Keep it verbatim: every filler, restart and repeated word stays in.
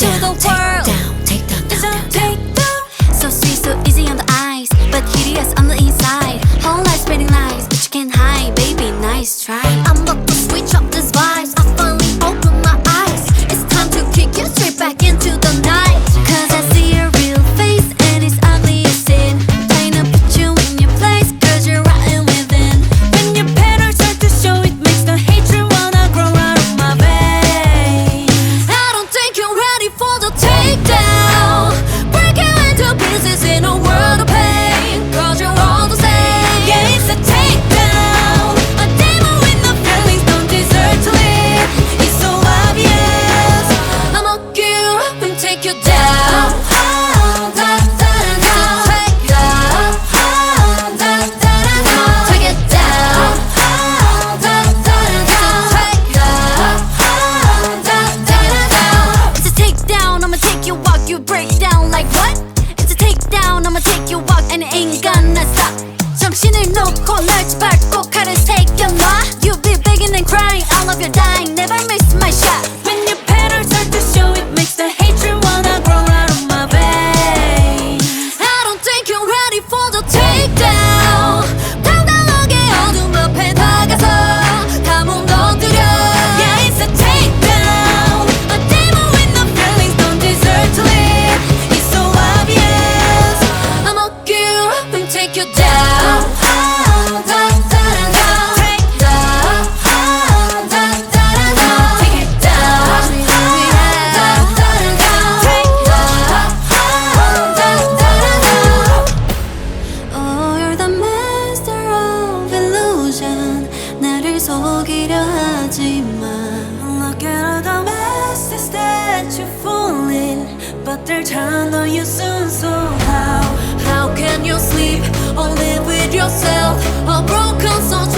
to the world. Take down, take down, It's a down, down. takedown. So sweet, so easy on the eyes, but hideous on the inside. Whole life spreading lies, but you can't hide, baby. Nice try. I'm about to switch up these vibes. I finally open my eyes. It's time to kick you straight back into the night. Cause I see your real face and it's ugly as sin. Trying to put you in your place, cause you're rotten within. When your petals start to show, it makes the hatred wanna grow out of my veins. I don't think you're ready for the takedown. Break you into pieces in a world of pain. Cause you're all the same. Yeah, it's a takedown. A demon with no feelings don't deserve to live. It's so obvious. I'ma get you up and take you down. Down, down, down, down. Take down. Down, down, down, down. Take it down. Down, down, down, down. Take down. Down, down, down, down. It's a takedown. I'ma take you walk, you break down like what? It's a takedown. I'ma take you walk and it ain't gonna stop. 정신을 놓고 날 밟고 칼을 새겨놔. You be begging and crying, all of your dying, never miss my shot. When your petals start to show, it makes the hatred wanna grow out of my veins. I don't think you're ready for the takedown. 당당하게 어둠 앞에 다가서 감옥 넣어드려. Yeah, it's a takedown. A demon with no feelings don't deserve to live. It's so obvious. I'ma get you up and take you down. Down, down, down, down. Take down. Down, down, down, down. Take it down. Down, down, down. Take down. Down, down, down. Oh, you're the master of illusion. 나를 속이려 하지만 Look at all the messes that you fall in, but they'll turn on you soon. So how, how can you sleep or live with yourself? A broken soul